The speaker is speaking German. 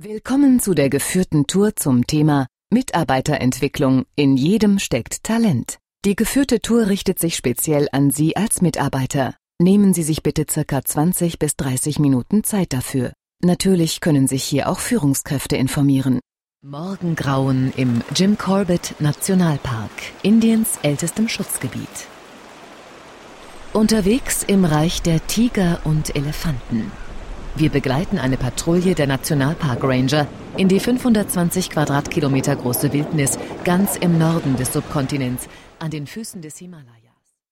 Willkommen zu der geführten Tour zum Thema Mitarbeiterentwicklung. In jedem steckt Talent. Die geführte Tour richtet sich speziell an Sie als Mitarbeiter. Nehmen Sie sich bitte ca. 20 bis 30 Minuten Zeit dafür. Natürlich können sich hier auch Führungskräfte informieren. Morgengrauen im Jim Corbett Nationalpark, Indiens ältestem Schutzgebiet. Unterwegs im Reich der Tiger und Elefanten. Wir begleiten eine Patrouille der Nationalpark Ranger in die 520 Quadratkilometer große Wildnis ganz im Norden des Subkontinents an den Füßen des Himalaya.